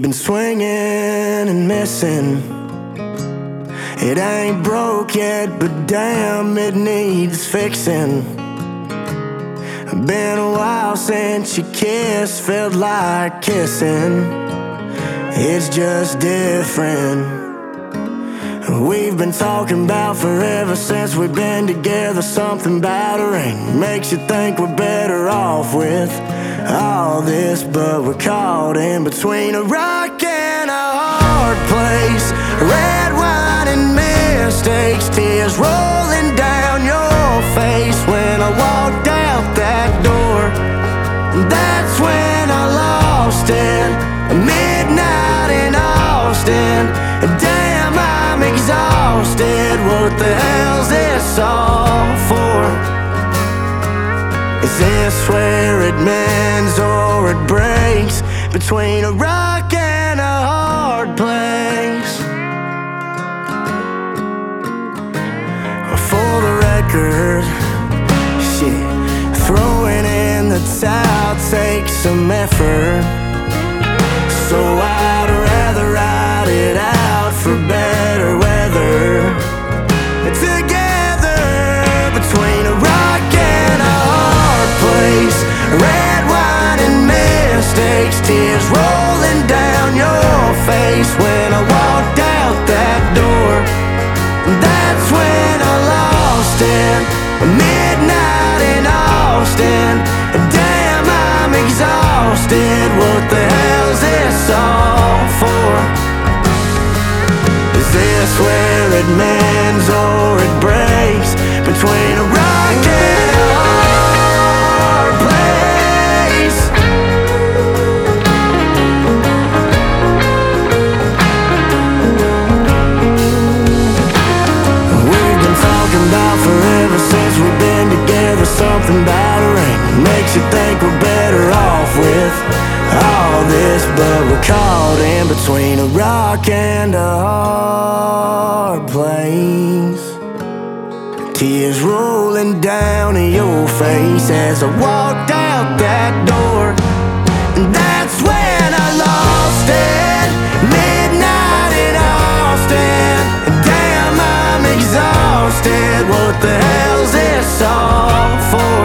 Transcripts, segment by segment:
been swinging and missing. It ain't broke yet, but damn, it needs fixing. Been a while since you kissed, felt like kissing. It's just different. We've been talking about forever since we've been together. Something about a ring makes you think we're better off with all this, but we're caught in between a rock and a hard place. Red wine and mistakes, tears rolling down your face. When I walked out that door, that's when I lost it. Midnight in Austin, damn, I'm exhausted. What the hell's this all for? Is this where it mends or it breaks? Between a rock and a hard place. For the record, shit, throwing in the towel takes some effort. So I'd rather ride it out for better weather. Together, between a rock and a hard place. Red wine and mistakes, tears rolling down your face. When I walked out that door, that's when I lost it. Midnight in Austin, damn, I'm exhausted. What the hell's this all for? Is this where it mends or it breaks? Between a rock and a hard place. We've been talking about forever since we've been together. Something about a ring makes you think we're better off with all this, but we're caught in between a rock and a hard place. Tears rolling down your face as I walked out that door. And that's when I lost it. Midnight in Austin, damn, I'm exhausted. What the hell's this all for?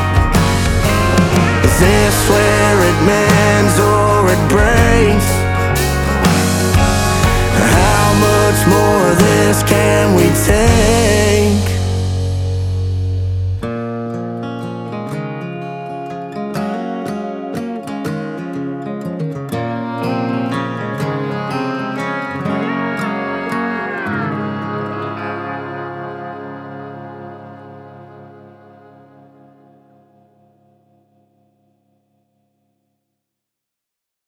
Is this where it mends or it breaks? How much more of this can we take?